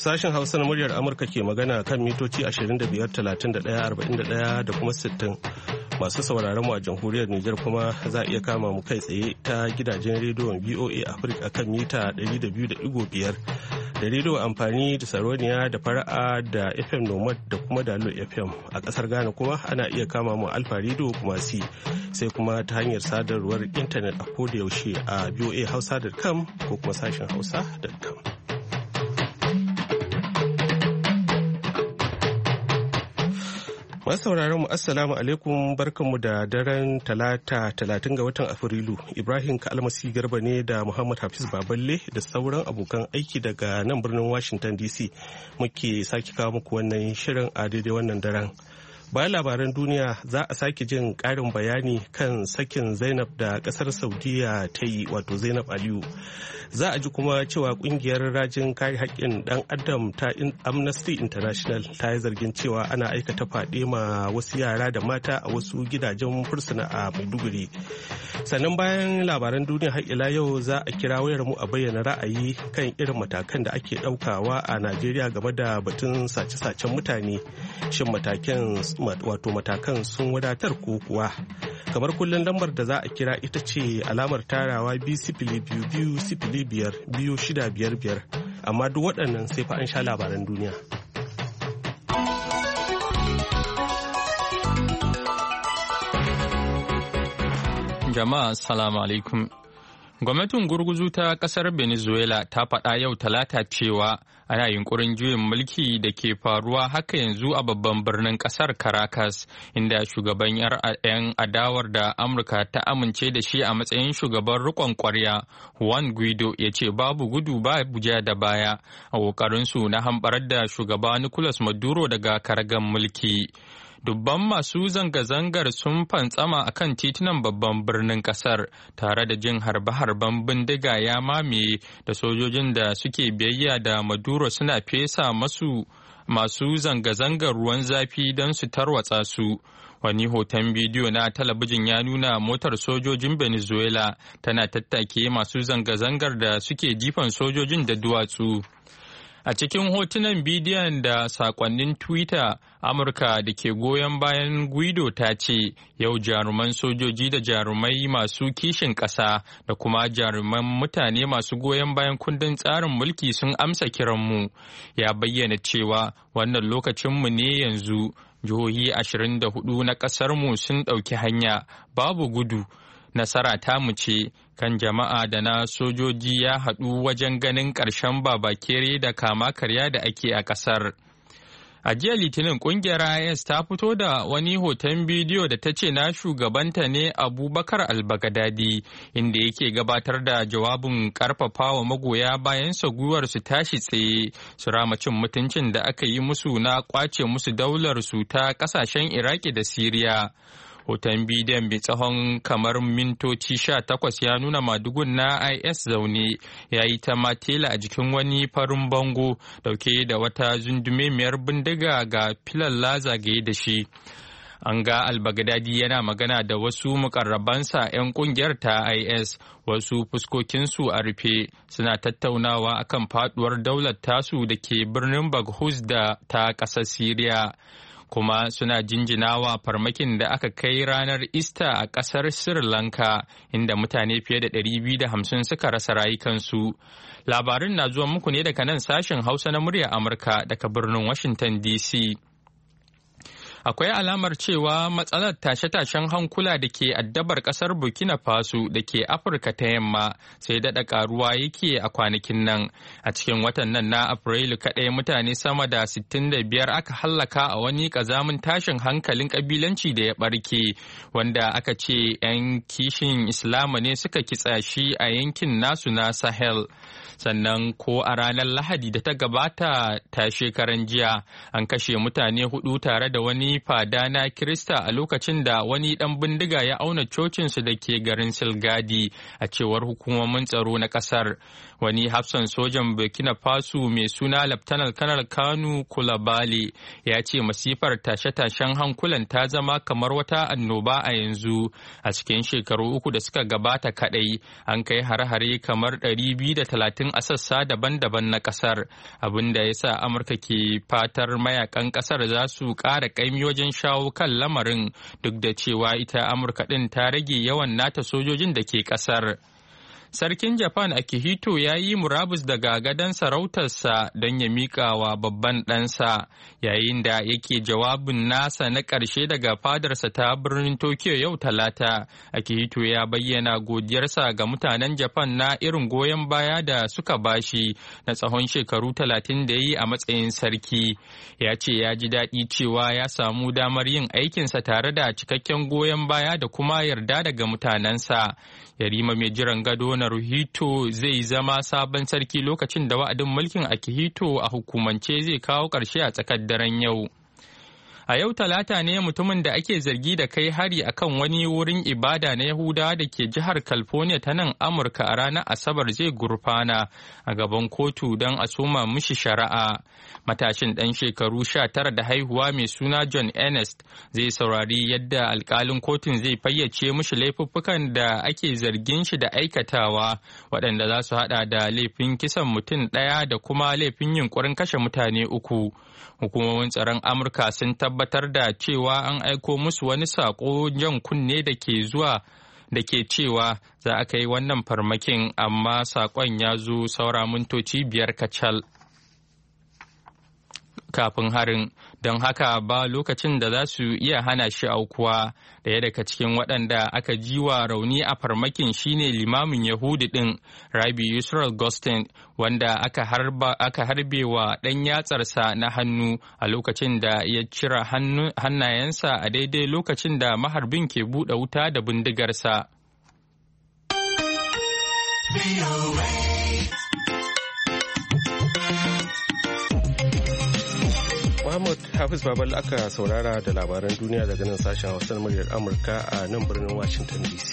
Sashen Hausa na muryar Amurka ke magana kan mitoci 25, 31, 41 da kuma 60. Masu sauraron mu a jamhuriyar Nijar kuma za a iya kama mu kai tsaye ta gidajen rediyon VOA Africa kan mita 200.5 da rediyo amfani da Saroniya da Fara'a da FM Nomad da kuma Dalo FM. A kasar Ghana kuma ana iya kama mu Alfa Radio kuma sai kuma ta hanyar sadarwar intanet a koda yaushe a voahausa.com ko kuma sashen hausa.com. Masu sauraron mu assalamu alaikum, barkanmu da daren talata 30 ga watan Afrilu. Ibrahim Kalmasi Garba ne da Muhammad Hafiz Baballe da sauran abokan aiki daga nan birnin Washington DC muke sake kawo muku wannan shirin a daidai wannan daren. Bayan labaran duniya za a sake jin ƙarin bayani kan sakin Zainab da ƙasar Saudiya ta yi, wato Zainab Aliyu. Za a ji kuma cewa ƙungiyar rajin kare haƙƙin ɗan adam ta Amnesty International ta yi zargin cewa ana aikata faɗe ma wasu yara da mata a wasu gidajen fursuna a Maiduguri. Sannan bayan labaran duniya har ila yau za a kira wayar mu a bayyana ra'ayi kan irin matakan da ake ɗaukawa a Najeriya game da batun sace-sacen mutane. Shin matakan sun wadatar ko kuwa? Kamar kullum lambar da za a kira ita ce alamar tarawa 2-0-2-5-2-6-5-5, amma duk waɗannan sai fa an sha labaran duniya. Jama'a assalamu alaikum. Gwamnatin gurguzu ta kasar Venezuela ta faɗa yau Talata cewa ana yunkurin juyin mulki da ke faruwa haka yanzu a babban birnin kasar Caracas, inda shugaban 'yan adawar da Amurka ta amince da shi a matsayin shugaban riƙon ƙwarya Juan Guaido ya ce babu gudu ba buja da baya a ƙoƙarinsu na hamɓarar da shugaba Nicolas Maduro daga karagan mulki. Dubban masu zanga-zangar sun fantsama a kan titunan babban birnin kasar tare da jin harbe-harben bindiga ya mamaye da sojojin da suke biyayya da Maduro suna fesa masu zanga-zangar ruwan zafi don su tarwatsa su. Wani hoton bidiyo na talabijin ya nuna motar sojojin Venezuela tana tattake masu zanga-zangar da suke jifan sojojin da duwatsu. A cikin hotunan bidiyon da sakonnin Twitter, Amurka da ke goyon bayan Guaido ta ce yau jaruman sojoji da jarumai masu kishin ƙasa da kuma jaruman mutane masu goyon bayan kundin tsarin mulki sun amsa kiranmu. Ya bayyana cewa wannan lokacinmu ne yanzu. Jihohi 24 na ƙasarmu sun ɗauki hanya, babu gudu. Nasara tamu ce. Kan jama'a da na sojoji ya haɗu wajen ganin ƙarshen babakere da kama karya da ake a ƙasar. A jiya Litinin ƙungiyar IS ta fito da wani hoton bidiyo da ta ce na shugabanta ne Abubakar al-Baghdadi, inda yake gabatar da jawabin ƙarfafawa magoya bayan gwiwar su tashi tsaye su rama cin mutuncin da aka yi musu na ƙwace musu daular su ta ƙasashen Iraki da Siriya. Hoton bidiyon mai tsawon kamar mintoci 18 ya nuna madugun na IS zaune ya yi ta matela a jikin wani farin bango dauke da wata zundumemiyar bindiga ga filalla zagaye da shi. An ga al-Baghdadi yana magana da wasu mukarrabansa 'yan kungiyar ta IS, wasu fuskokinsu a rufe suna tattaunawa akan faduwar daular tasu da ke birnin Baghouz da ta ƙasar Siriya. Kuma suna jinjinawa farmakin da aka kai ranar Easter a ƙasar Sri Lanka, inda mutane fiye da 250 suka rasa rayukansu. Labarin na zuwa muku ne daga nan sashen Hausa na murya Amurka daga birnin Washington DC. Akwai alamar cewa matsalar tashe-tashen hankula da ke addabar kasar Burkina Faso da ke Afirka ta yamma sai daɗa ƙaruwa yake a kwanakin nan. A cikin watan nan na Afrilu kaɗai mutane sama da 65 aka hallaka a wani ƙazamin tashin hankalin ƙabilanci da ya ɓarke, wanda aka ce 'yan kishin Islama ne suka kitsa shi a yankin nasu na Sahel. Sannan ko a ranar Lahadi da ta gabata ta shekaran jiya an kashe mutane 4 tare da wani wani fada na Kirista a lokacin da wani ɗan bindiga ya auna cocinsu da ke garin Silgadi a cewar hukumomin tsaro na ƙasar. Wani hafsan sojan Burkina Faso mai suna Laftanar Kanar Kanu Kulabale ya ce masifar tashe-tashen hankulan ta zama kamar wata annoba a yanzu. A cikin shekaru 3 da suka gabata kaɗai an kai hare-hare kamar 230 a sassa daban-daban na ƙasar, abinda ya sa Amurka ke fatar mayakan ƙasar za su ƙara ƙaimi wajen shawo kan lamarin, duk da cewa ita Amurka ɗin ta rage yawan nata sojojin da ke ƙasar. Sarkin Japan Akihito ya yi murabus daga gadon sarautarsa don ya miƙa wa babban ɗansa yayin da yake jawabin nasa na ƙarshe daga fadarsa ta birnin Tokyo yau Talata. Akihito ya bayyana godiyarsa ga mutanen Japan na irin goyon baya da suka bashi na tsawon shekaru 30 da ya yi a matsayin sarki. Ya ce ya ji daɗi cewa ya samu damar yin aikinsa tare da cikakken goyon baya da kuma yarda daga mutanensa. Yarima mai jiran gado Naruhito zai zama sabon sarki lokacin da wa'adin mulkin Akihito a hukumance zai kawo ƙarshe a tsakar daren yau. A yau Talata ne mutumin da ake zargi da kai hari akan wani wurin ibada na Yahudawa da ke jihar California ta nan Amurka a ranar Asabar zai gurfana a gaban kotu don a soma mishi shari'a. Matashin ɗan shekaru 19 da haihuwa mai suna John Ernest zai saurari yadda alkalin kotun zai fayyace mishi laifuffukan da ake zargin shi da aikatawa, waɗanda za su haɗa da laifin kisan mutum ɗaya da kuma laifin yunkurin kashe mutane 3. Hukumomin tsaron Amurka sun tabbatar da cewa an aiko musu wani saƙo jan kunne da ke cewa za a kai wannan farmakin, amma saƙon ya zo saura mintoci 5 kacal kafin harin, don haka ba lokacin da za su iya hana shi aukuwa. Daya daga cikin waɗanda aka ji wa rauni a farmakin shine limamin Yahudi ɗin Rabbi Yusral Gostin, wanda aka harbe wa ɗan yatsarsa na hannu a lokacin da ya cire hannayensa a daidai lokacin da maharbin ke buɗe wuta da bindigarsa. Muhammad Hafiz Babal aka saurara da labaran duniya daga nan sashen Hausa na muryar Amurka a nan birnin Washington DC.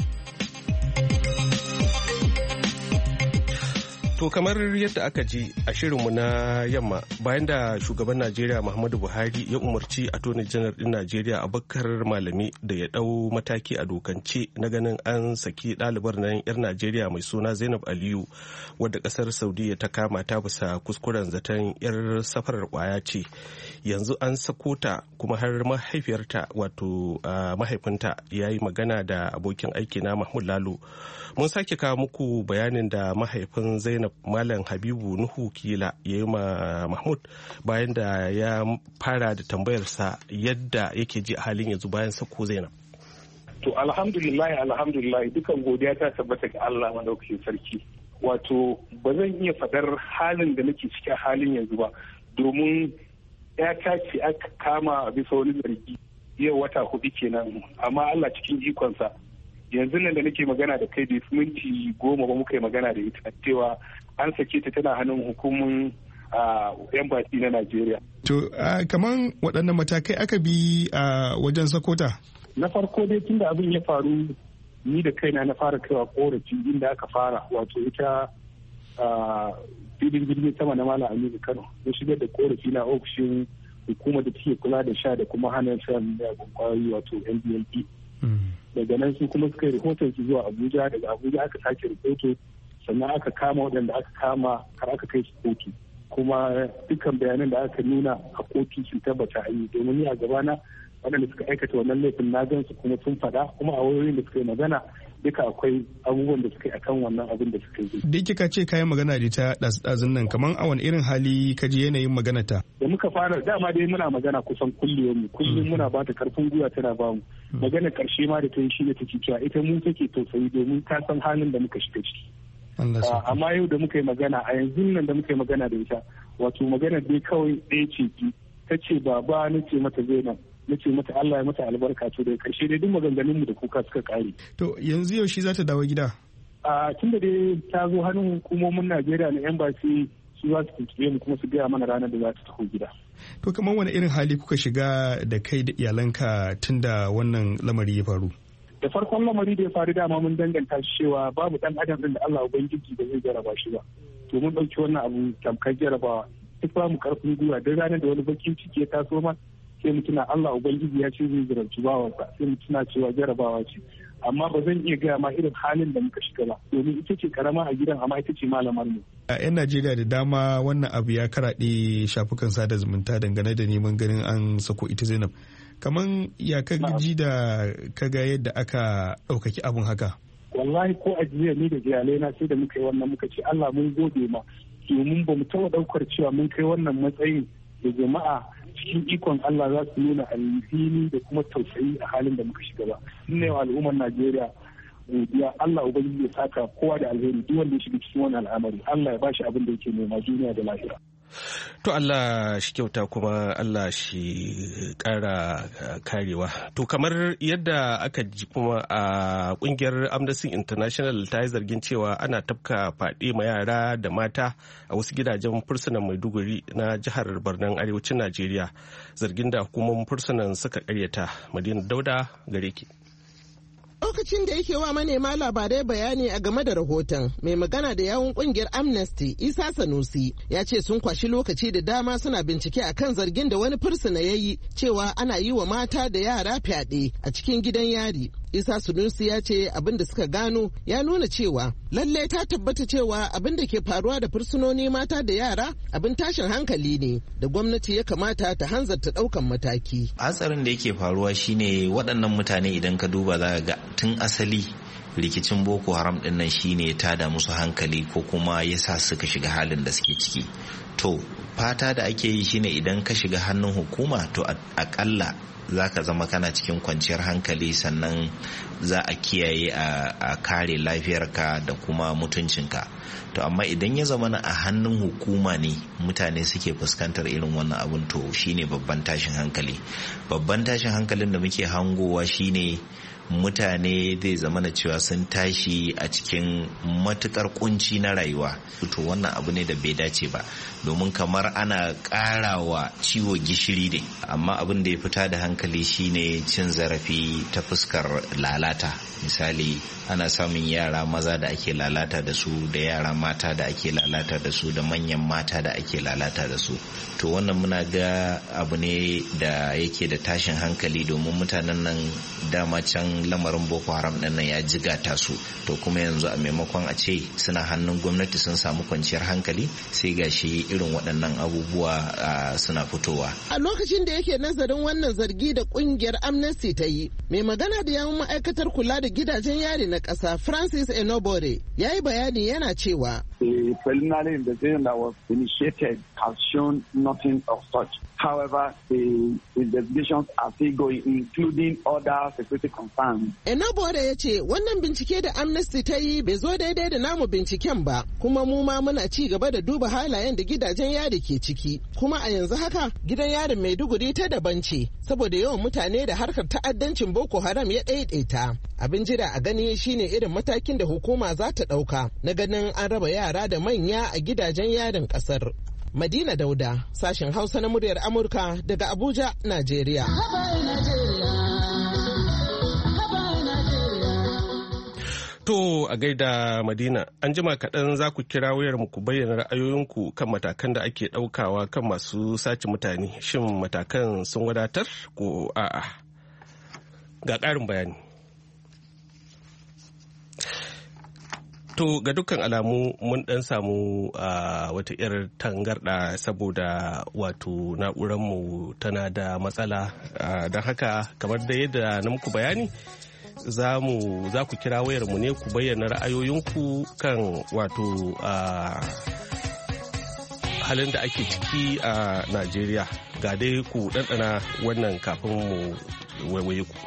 To kamar yadda aka ji a shirinmu na yamma, bayan da shugaban Najeriya Muhammadu Buhari ya umarci Attorney General din Najeriya Abubakar Malami da ya ɗau mataki a dokance na ganin an saki ɗalibar nan 'yar Najeriya mai suna Zainab Aliyu, wadda ƙasar Saudiya ta kama ta bisa kuskuren zaton 'yar safarar ƙwaya ce. Yanzu an sako ta, kuma har mahaifiyarta wato mahaifinta ya yi magana da abokin aiki na Mahmud Lalo. Mun sake kawo muku bayanin da mahaifin Zainab Malam Habibu Nuhu Kila ya yi ma Mahmud bayan da ya fara da tambayarsa yadda yake ji a halin yanzu bayan sako Zainab. To alhamdulillah dukan godiya ta tabbata ga Allah madaukakin sarki. Wato ba zan iya fadar halin da nake cikin halin yanzu ba, domin ya ce aka kama bisa wani zargi yau wata 4 kenan, amma Allah cikin ikonsa yanzu nan da nake magana da kai da minti 10 ba muka yi magana da ita cewa an sake ta tana hannun hukumin yan baki na Najeriya. To kaman waɗannan matakai aka bi a wajen sakota? Na farko dai tunda abin ya faru, ni da kaina na fara kaiwa korafi inda aka fara, wato ita filin jirgin sama na Malam Aminu Kano, ya shigar da korafi na ofishin hukumar da take kula da sha da kuma hana shan miyagun kwayoyi wato NDLP. Daga nan su kuma suka yi rahoton su zuwa Abuja, daga Abuja aka sake rahoto, sannan aka kama waɗanda aka kama har aka kai su kotu, kuma dukkan bayanan da aka nuna a kotu sun tabbata a yi, domin ni a gabana waɗanda suka aikata wannan laifin na gan su kuma sun faɗa, kuma a wayoyin da suka yi magana duka akwai abubuwan da suka yi akan wannan abin da suka yi. Duk kika ce kayan magana da ta ɗazun nan, kamar a wani irin hali ka ji yanayin magana ta? Da muka fara dama dai muna magana kusan kullum muna ba ta karfin gwiwa tana ba mu. Magana karshe ma da ta yi shi ne take cewa ita mu take tausayi domin ta san halin da muka shiga ciki. Amma yau da muka yi magana a yanzu nan da muka yi magana da ita, wato magana dai kawai ɗaya ce ki, ta ce baba na ce mata Zainab, na ce mata Allah ya mata albarka, to da karshe dai duk maganganun mu da kuka suka kare. To yanzu yaushe za ta dawo gida? Tun da dai ta zo hannun hukumomin Najeriya na embassy, su za su tuntube mu kuma su gaya mana ranar da za ta taho gida. To kamar wani irin hali kuka shiga da kai da iyalanka tun da wannan lamari ya faru? Da farkon lamari da ya faru dama mun danganta shi cewa babu dan adam din da Allah ubangiji da zai jaraba shi ba. To mun ɗauki wannan abu tamkar jarabawa. Duk ba mu karfin gwiwa duk ranar da wani bakin ciki ya taso ma sai mu tuna Allah ubangiji ya ce zai jarabci bawansa, sai mu tuna cewa jarabawa ce. Amma ba zan iya gaya ma irin halin da muka shiga ba domin ita ce karama a gidan amma ita ce malamar mu. A 'yan Najeriya da dama wannan abu ya karaɗe shafukan sada zumunta dangane da neman ganin an sako ita Zainab. Kaman ya ka ji da kaga yadda aka ɗaukaki abun haka? Wallahi ko a jiya ni da iyalai na sai da muka yi wannan muka ce Allah mun gode ma domin ba mu taɓa ɗaukar cewa mun kai wannan matsayin da jama'a cikin ikon Allah za su nuna alhini da kuma tausayi a halin da muka shiga ba. Ina yau al'ummar Najeriya godiya Allah ubangiji ya saka kowa da alheri duk wanda ya shiga cikin wani al'amari Allah ya bashi abin da yake nema duniya da lahira. To Allah shi kyauta kuma Allah shi ƙara karewa. To kamar yadda aka ji kuma a ƙungiyar Amnesty International ta yi zargin cewa ana tafka faɗi ma yara da mata a wasu gidajen fursunan Maiduguri na jihar Barnan arewacin Najeriya. Zargin da hukumomin fursunan suka ƙaryata. Madina Dauda gare ki. Lokacin da yake wa manema labarai bayani a game da rahoton, mai magana da yawun kungiyar Amnesty Isa Sanusi ya ce sun kwashi lokaci da dama suna bincike akan zargin da wani fursuna ya yi cewa ana yi wa mata da yara fyaɗe a cikin gidan yari. Isa Sanusi ya ce abin da suka gano ya nuna cewa lallai ta tabbata cewa abin da ke faruwa da fursunoni mata da yara abin tashin hankali ne da gwamnati ya kamata ta hanzarta ɗaukan mataki. Hatsarin da yake faruwa shine waɗannan mutane idan ka duba za ga tun asali rikicin Boko Haram ɗin nan shine ta da musu hankali ko kuma yasa suka shiga halin da suke ciki. To fata da ake yi shine idan ka shiga hannun hukuma to akalla za ka zama kana cikin kwanciyar hankali sannan za a kiyaye a kare lafiyarka da kuma mutuncinka. To amma idan ya zama a hannun hukuma ne mutane suke fuskantar irin wannan abun to shine babban tashin hankali. Babban tashin hankalin da muke hangowa shine mutane zai zama na cewa sun tashi a cikin matukar kunci na rayuwa. To wannan abu ne da bai dace ba domin kamar ana karawa ciwo gishiri ne. Amma abin da ya fita da hankali shine cin zarafi ta fuskar lalata. Misali ana samun yara maza da ake lalata da su da yara mata da ake lalata da su da manyan mata da ake lalata da su. To wannan muna ga abu ne da yake da tashin hankali domin mutanen nan dama can lamarin Boko Haram ɗin nan ya jigata su. To kuma yanzu a maimakon a ce suna hannun gwamnati sun samu kwanciyar hankali sai gashi irin waɗannan abubuwa suna fitowa. A lokacin da yake nazarin wannan zargi da ƙungiyar Amnesty ta yi, mai magana da yawun ma'aikatar kula da gidajen yari na ƙasa Francis Enobore ya yi bayani yana cewa the preliminary investigation that was initiated has shown nothing of such. However, the investigations are still going, including other security concerns. Enobore ya ce wannan bincike da Amnesty ta yi bai zo daidai da namu binciken ba, kuma mu ma muna ci gaba da duba halayen da gidajen yari ke ciki. Kuma a yanzu haka gidan yarin Maiduguri ta daban ce, saboda yawan mutane da harkar ta'addancin Boko Haram ya ɗaiɗaita. Abin jira a gani shine irin matakin da hukuma za ta ɗauka na ganin an raba yara da manya a gidajen yarin ƙasar. Madina Dauda, sashen Hausa na muryar Amurka daga Abuja, Najeriya. To a gaida Madina, an jima kaɗan za ku kira wayarmu ku bayyana ra'ayoyinku kan matakan da ake ɗaukawa kan masu sace mutane. Shin matakan sun wadatar ko a'a? Ga ƙarin bayani. To ga dukkan alamu mun dan samu wata 'yar tangarda saboda wato na'uranmu tana da matsala don haka kamar da yadda na muku bayani za ku kira wayarmu ne ku bayyana ra'ayoyinku kan wato halin da ake ciki a Najeriya. Ga dai ku ɗanɗana wannan kafin mu waiwaye ku.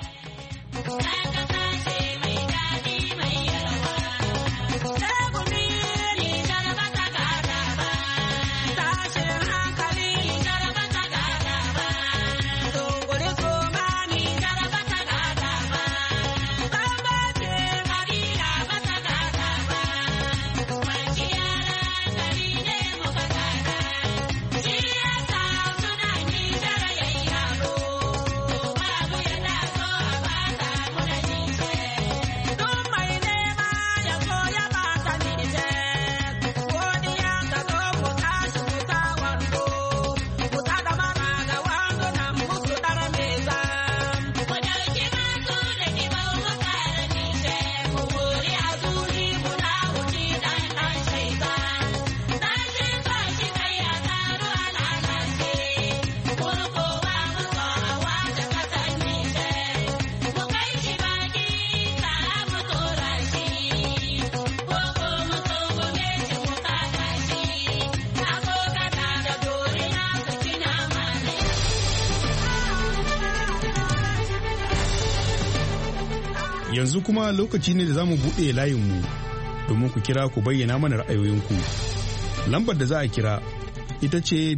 Yanzu kuma lokaci ne da za mu buɗe layinmu domin ku kira ku bayyana mana ra'ayoyinku. Lambar da za a kira ita ce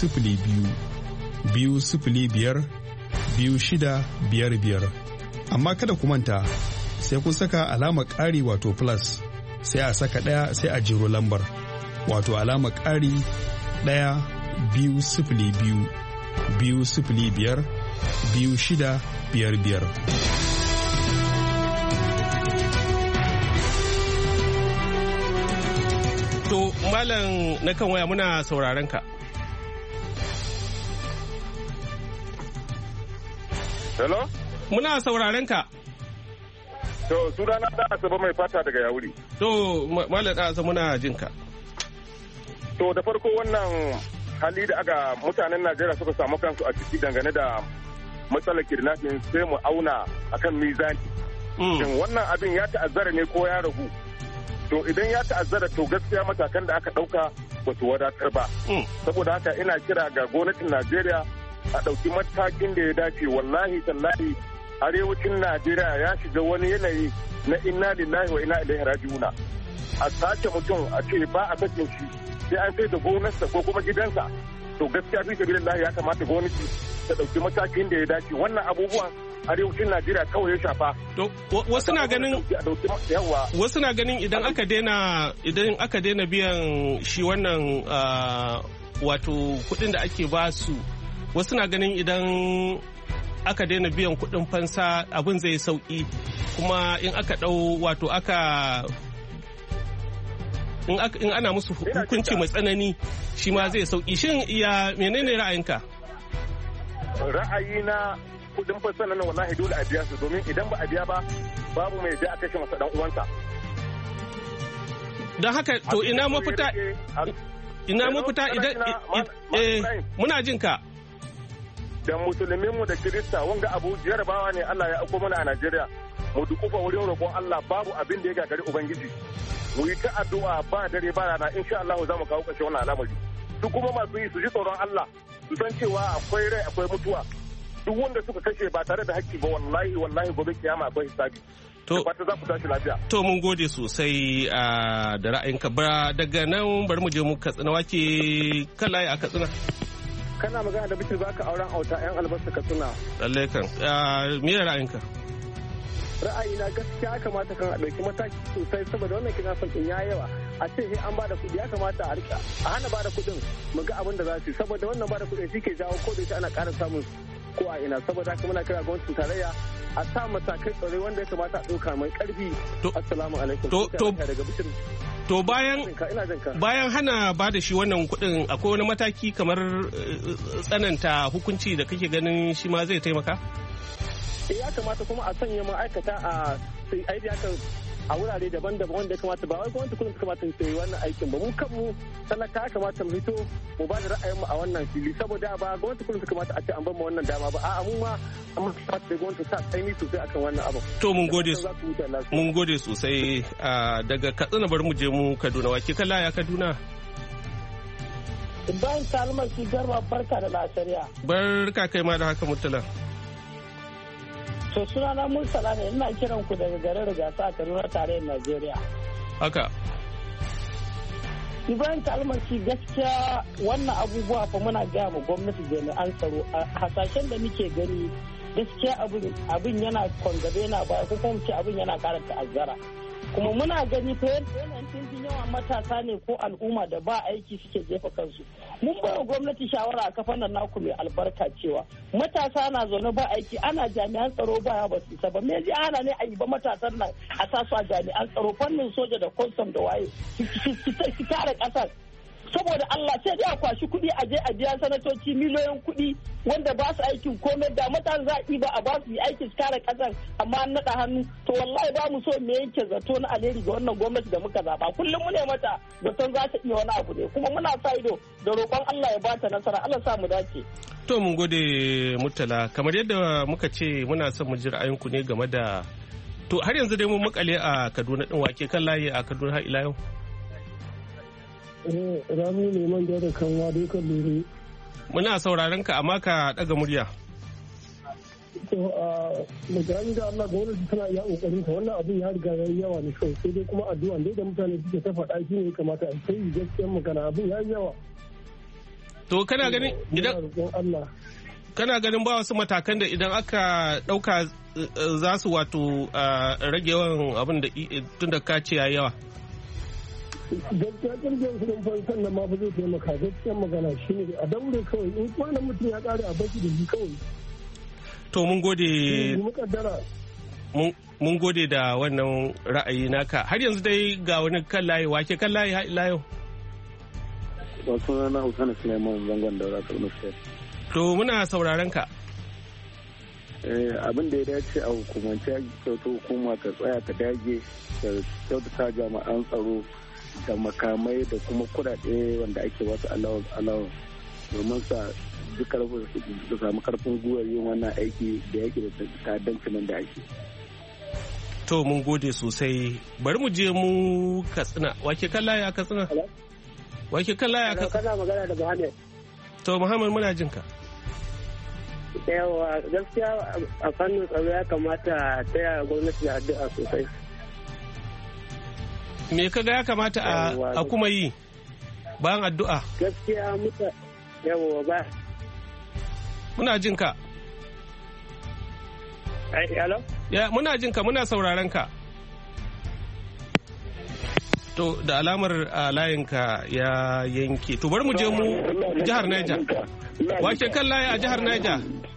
202-5-26-555. Amma kada ku manta sai kun saka alamar ƙari wato plus sai a saka ɗaya sai a jiro lambar wato alamar ƙari 1-202-5-26-55. To, Malam na kan waya muna sauraron ka. Hello? Muna sauraron ka. To, sunana da Asaba mai fata daga Yawuri. To, Malam da Asaba muna jin ka. To, da farko wannan hali da aka mutanen Najeriya suka samu kansu a ciki dangane da matsalar kidnapping sai mu auna akan mizani. Shin wannan abin ya ta'azzara ne ko ya ragu? To idan ya ta'azzara to gaskiya matakan da aka ɗauka ba su wadatar ba. Saboda haka ina kira ga gwamnatin Najeriya a ɗauki matakin da ya dace. Wallahi tallahi arewacin Najeriya ya shiga wani yanayi na inna lillahi wa inna ilaihi raji'una. A sace mutum a ce ba a sakin shi sai an sai da gonarsa ko kuma gidansa. To gaskiya fi sabilillahi ya kamata gwamnati ta ɗauki matakin da ya dace. Wannan abubuwan arewacin Najeriya kawai ya shafa. To wasu na ganin idan aka daina biyan shi wannan wato kuɗin da ake ba su, wasu na ganin idan aka daina biyan kuɗin fansa abin zai sauki kuma in aka in ana musu hukunci mai tsanani shi ma zai sauki. Shin iya menene ra'ayinka? Ra'ayina kudin fasa nan wallahi dole a biya su, domin idan ba a biya ba babu mai da aka kashe masa dan uwansa. Don haka to ina mafita idan muna jin ka. Da musulmin mu da kirista wanga abu jarabawa ne Allah ya auko mana a Najeriya. Mu dukufa wurin roƙon Allah, babu abin da ya gagari ubangiji. Mu yi ta addu'a ba dare ba rana, insha Allah za mu kawo ƙarshen wannan al'amari. Duk kuma masu yi su ji tsoron Allah, su san cewa akwai rai akwai mutuwa. Duk wanda suka kashe ba tare da haƙƙi ba wallahi gobe kiyama akwai hisabi. To fata za ku tashi lafiya. To mun gode sosai da ra'ayinka. Daga nan bari mu je mu Katsina. Wake kan layi a Katsina. Kana magana da Bishir baka auren auta yan albasa Katsina. Lallai kan. Me ra'ayinka? Ra'ayina gaskiya kamata kan a ɗauki mataki sosai saboda wannan kinafin ɗin ya yawa. A ce sai an bada kuɗi ya kamata a hana bada kuɗin mu ga abin da za su yi saboda wannan bada kuɗin shi ke jawo ko da ana ƙara samun ko a ina. Saboda haka muna kira gwamnatin tarayya a sa matakai tsare wanda ya kamata a ɗauka mai ƙarfi. Assalamu alaikum. To bayan hana ba da shi wannan kuɗin akwai wani mataki kamar tsananta hukunci da kake ganin shi ma zai taimaka? Ya kamata kuma a sanya ma'aikata a a wurare daban-daban wanda ya kamata ba wai gwamnati kullum kamata ta yi wannan aikin ba. Mu kanmu talaka ya kamata mu fito mu ba da ra'ayinmu a wannan fili saboda ba gwamnati kullum kamata a ce an bar mu wannan dama ba. A'a mu ma amma kamata da gwamnati ta tsaini sosai akan wannan abu. To mun gode sosai daga Katsina bari mu je mu Kaduna. Wake kala ya Kaduna? Bayan Salman shi Garba barka da lasariya. Barka kai ma da haka Murtala. To sunana Murtala ne, ina kiran ku daga garin Rigasa a Kaduna tarayyar Najeriya. Haka. Ibrahim Kalmasi gaskiya wannan abubuwa fa muna gaya ma gwamnati jami'an tsaro a hasashen da muke gani gaskiya abin yana kwangabe yana baya ko kuma ce abin yana ƙara ta'azzara. Kuma muna gani fa yanayin yawan matasa ne ko al'umma da ba aiki suke jefa kansu. Mun bawa gwamnati shawara a kafan nan naku mai albarka cewa matasa na zaune ba aiki ana jami'an tsaro baya ba su ba me zai hana ne a yi ba matasan nan a sa su a jami'an tsaro fannin soja da custom da waye su kare kasar. Saboda Allah sai dai a kwashi kuɗi a je a biya sanatoci miliyoyin kuɗi wanda ba su aikin komai da mutane za a ba a ba su yi aikin su kare ƙasar amma an naɗa hannu to wallahi ba mu so me yanke zato na alheri ga wannan gwamnati da muka zaɓa kullum mu ne mata zaton za ta iya wani abu ne kuma muna sa ido da roƙon Allah ya ba ta nasara Allah sa mu dace. To mun gode Murtala kamar yadda muka ce muna son mu ji ra'ayinku ne game da to har yanzu dai mun makale a Kaduna din wake kan layi a Kaduna har ila yau. Ramu Liman da kanwa dukan lere. Muna sauraron ka amma ka daga murya. mutane da Allah gwamnati tana iya kokarin ta wannan abin ya riga ya yi yawa ne kawai sai dai kuma addu'a dai da mutane suke ta faɗa shi ne kamata a sai gaskiyar magana abin ya yi yawa. To kana ganin ba wasu matakan da idan aka ɗauka za su wato rage yawan abin da tun da ka ce ya yi yawa? Gaskiya ƙirgin kudin fansan nan ma ba zai taimaka gaskiyar magana shi ne a daure kawai in kwanan mutum ya ƙare a baki da shi kawai. To mun gode da wannan ra'ayi naka. Har yanzu dai ga wani kan layi, wake kan layi ha ila yau. Wasu na Hussein Suleiman zangon daura Kalmar. To muna sauraron ka. Abin da ya dace a hukumance ya kyauta hukuma ta tsaya ta dage ta kyautata jami'an tsaro da makamai da kuma kudade wanda ake wasu allowance domin sa su samu karfin gwiwar yin wannan aiki da yake da ta'addancin nan da ake. To mun gode sosai. Bari mu je mu Katsina. Wake kallaya a Katsina? Wake kallaya a Katsina? Kana magana da Muhammad. To Muhammad muna jin ka. Yawa gaskiya a fannin tsaro ya kamata ta yaya gwamnati da addu'a sosai. Me kaga ya kamata a kuma yi bayan addu'a? Gaskiya yawa ba. Muna jin ka. Hello? Ya muna jin ka, muna sauraron ka. To da alamar layinka ya yanke. To bari mu je mu jihar Niger. Wace kan layi a jihar Niger?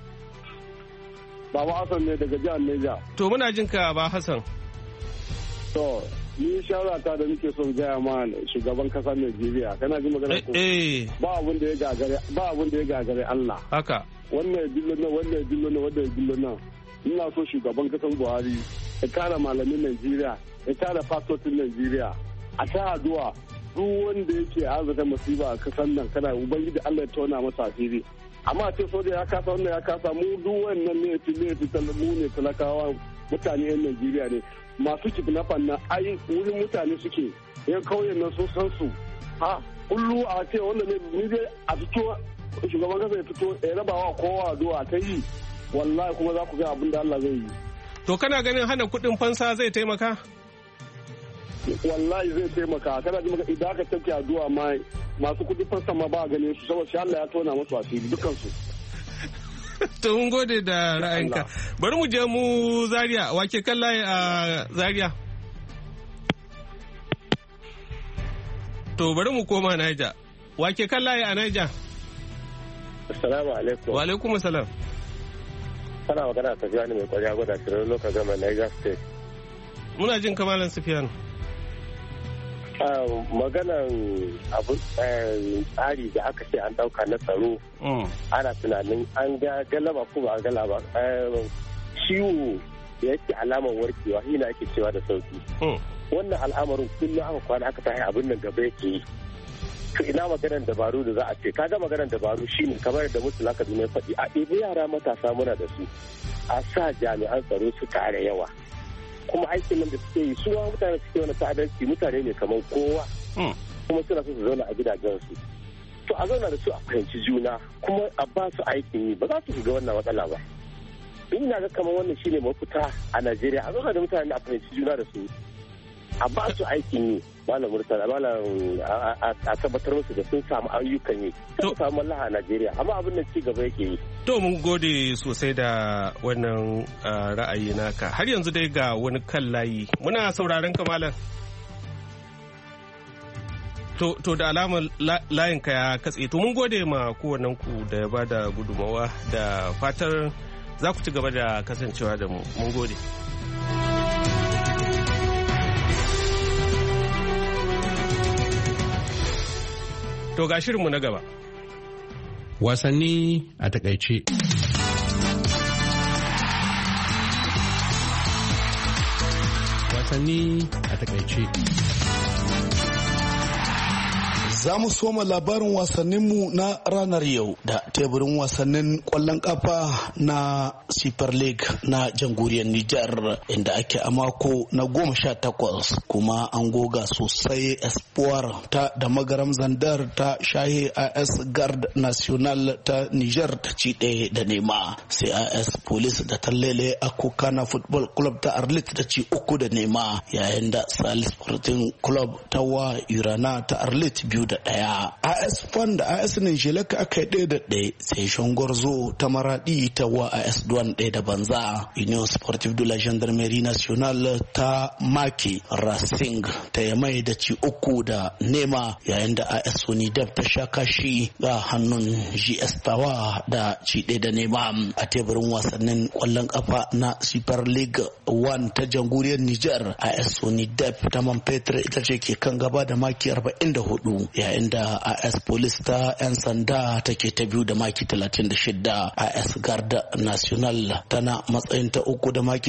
Baba Hassan ne daga jihar Niger. To muna jin ka ba Hassan. To ni shawara ta da nake son gaya ma shugaban kasar Najeriya kana ji magana ko ba abun da ya gagare Allah haka wannan dillo nan ina so shugaban kasar Buhari ya kara malamin Najeriya ya kara fasotin Najeriya a ta addu'a duk wanda yake arzata masifa a kasar nan kana ubangiji Allah ya tona masa asiri amma ce soja ya kasa wannan ya kasa mu duk wannan ne mu ne talakawa mutane yan Najeriya ne masu kidnapping na ai wurin mutane suke yan kauyen nan sun san su ha kullu a ce wanda ne ni dai a fito shugaban kasa ya fito ya rabawa kowa zuwa ta yi wallahi kuma za ku ga abin da Allah zai yi. To kana ganin hana kuɗin fansa zai taimaka? Wallahi zai taimaka kana ji maka idan aka tafi addu'a ma masu kuɗin fansa ma ba ganin su saboda shi Allah ya tona musu asiri dukkan su. To mun gode da ra'ayinka. Bari mu je mu Zaria, wake kan layi a Zaria. To bari mu koma Niger. Wake kan layi a Niger. Assalamu alaikum. Wa alaikum assalam. Kana magana ta Sufiyanu mai kwarya gwada shirin lokacin gama Niger State. Muna jin kamalan Sufiyanu. Maganan abu tsari da aka ce an dauka na tsaro ana tunanin an ga galaba ko ba a galaba ciwo da yake alamar warkewa shi ne ake cewa da sauki wannan al'amarin kullum aka kwana aka tashi abin nan gaba yake yi to ina maganar dabaru da za a ce kaga maganar dabaru shine kamar da mutu laka ne faɗi a ɗebi yara matasa muna da su a sa jami'an tsaro su kare yawa kuma aikin nan da suke yi su mutane suke wani ta'adanci mutane ne kamar kowa kuma suna so su zauna a gidajensu to a zauna da su a fahimci juna kuma a ba su aikin yi ba za su shiga wannan matsala ba ina ga kamar wannan shine mafita a Najeriya a zauna da mutane a fahimci juna da su a ba su aikin yi malam Murtala malam a tabbatar musu da sun samu ayyukan yi sun samu mallaha a Najeriya amma abin nan ci gaba yake yi. To mun gode sosai da wannan ra'ayi naka har yanzu dai ga wani kan layi muna sauraron ka malam. To da alamar layin ka ya katse to mun gode ma kowannen ku da ya bada gudumawa da fatar za ku ci gaba da kasancewa da mu mun gode. To ga shirinmu na gaba. Wasanni a takaice. Wasanni a takaice. Za mu soma labarin wasanninmu na ranar yau da teburin wasannin kwallon kafa na Super League na jamhuriyar Nijar inda ake a mako na 18 kuma an goga sosai Espoir ta da Magaram Zandar ta shahe AS Guard National ta Nijar ta ci ɗaya da nema sai AS Police da Tallele Akokana Football Club ta Arlit ta ci 3 da nema yayin da Salis Sporting Club ta wa Urana ta Arlit 2-1. AS Fan da AS Ninjeleka aka yi 1-1 sai Shongorzo ta Maradi ta wa AS Duan 1 da banza. Union Sportive de la Gendarmerie Nationale ta Maki Racing ta Yamai da ci 3 da nema yayin da AS Sonidab ta sha kashi ga hannun GS Tawa da ci 1 da nema. A teburin wasannin kwallon kafa na Super League 1 ta jamhuriyar Nijar AS Sonidab ta Manpetre ita ce ke kan gaba da maki 44 yayin da AS Police ta 'yan sanda take ta biyu da maki 36. AS Guard National tana matsayin ta 3 da maki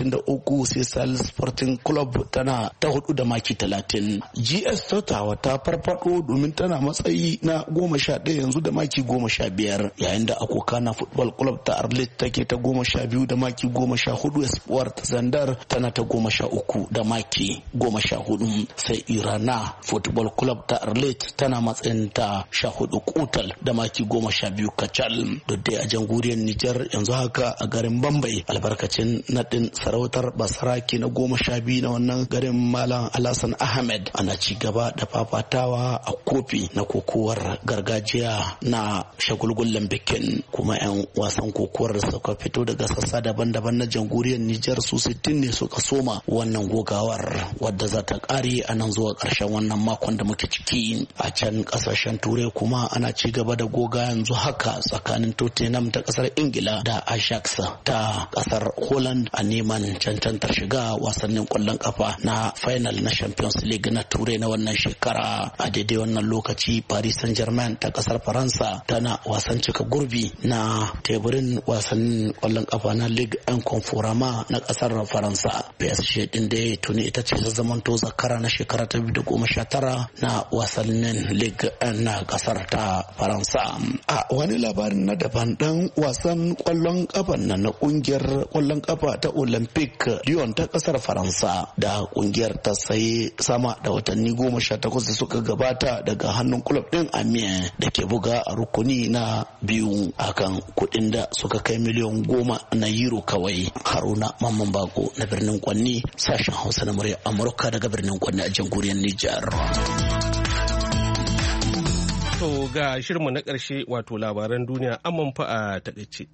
33 sai Salis Sporting Club tana ta 4 da maki 30. GS Tawa ta farfado domin tana matsayi na 11 yanzu da maki 15 yayin da Akokana Football Club ta Arlit take ta 12 da maki 14. Espoir ta Zandar tana ta 13 da maki 14 sai Irana Football Club ta Arlit tana matsayin ta 14 kutal da maki 12 kacal. Duk dai a jamhuriyar Nijar yanzu haka a garin Bambai albarkacin nadin sarautar basaraki na 12 na wannan garin Malam Alhassan Ahmed ana ci gaba da fafatawa a kofi na kokowar gargajiya na shagulgullen bikin kuma 'yan wasan kokowar da suka fito daga sassa daban-daban na jamhuriyar Nijar su 60 ne suka soma wannan gogawar wadda za ta kare a nan zuwa ƙarshen wannan makon da muke ciki. A can kasashen turai kuma ana ci gaba da goga yanzu haka tsakanin Tottenham ta kasar Ingila da Ajax ta kasar Holland a neman cancantar shiga wasannin kwallon kafa na final na Champions League na turai na wannan shekara. A daidai wannan lokaci Paris Saint-Germain ta kasar Faransa tana wasan cika gurbi na teburin wasannin kwallon kafa na Ligue 1 Conforama na kasar Faransa. PSG din da tuni ita ce ta zamanto zakara na shekara ta 2019 na wasannin Ligue 1 na kasar ta Faransa. A wani labarin na daban dan wasan kwallon kafa na kungiyar kwallon kafa ta Olympic Lyon ta kasar Faransa da kungiyar ta sai sama da watanni 18 da suka gabata daga hannun club din Amiens da ke buga a rukuni na biyu akan kuɗin da suka kai miliyan 10 na euro kawai. Haruna Mamman Bako na birnin Kwanni sashen Hausa na murya Amurka daga birnin Kwanni a jamhuriyar Nijar. To ga shirinmu na ƙarshe wato labaran duniya amman fa a taƙaice.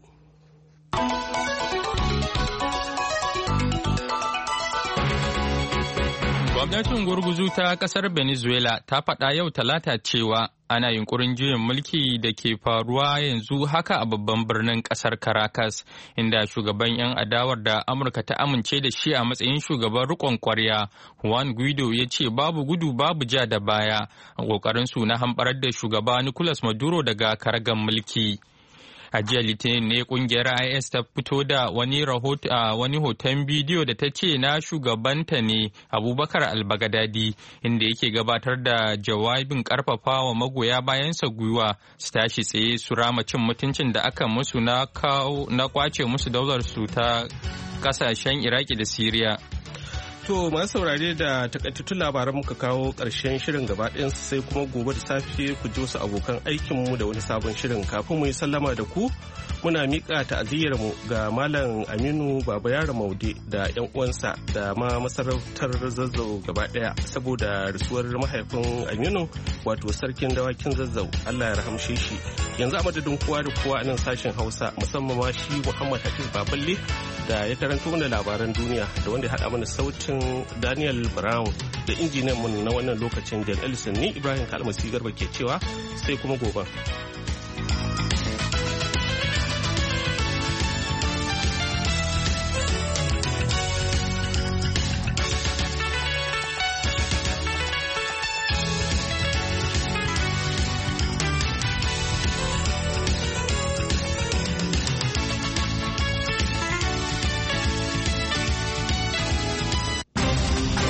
Gwamnatin gurguzu ta ƙasar Venezuela ta faɗa yau Talata cewa ana yunkurin juyin mulki da ke faruwa yanzu haka a babban birnin ƙasar Caracas, inda shugaban 'yan adawar da Amurka ta amince da shi a matsayin shugaban riƙon ƙwarya Juan Guaido ya ce babu gudu babu ja da baya a ƙoƙarinsu na hamɓarar da shugaba Nicolas Maduro daga karagan mulki. A jiya Litinin ne kungiyar IS ta fito da wani hoton bidiyo da ta ce na shugabanta ne Abubakar al-Baghdadi inda yake gabatar da jawabin karfafa wa magoya bayansa gwiwa su tashi tsaye su rama cin mutuncin da aka musu na kwace musu daular su ta kasashen Iraki da Siriya. To masu saurare da takaitattun labaran muka kawo ƙarshen shirin gaba sai kuma gobe da safe ku ji wasu abokan aikinmu da wani sabon shirin. Kafin mu yi sallama da ku muna miƙa ta'aziyyarmu ga Malam Aminu Baba Yaro Maude da 'yan uwansa da ma masarautar Zazzau gaba ɗaya saboda rasuwar mahaifin Aminu wato sarkin dawakin Zazzau. Allah ya rahamshe shi. Yanzu a madadin kowa da kowa a nan sashen Hausa musamman ma shi Muhammad Hafiz Baballe da ya karanto mana labaran duniya da wanda ya haɗa mana sautin Daniel Brown da injiniyan mu na wannan lokacin Jan Ellison ni Ibrahim Kalmasi Garba ke cewa sai kuma gobe.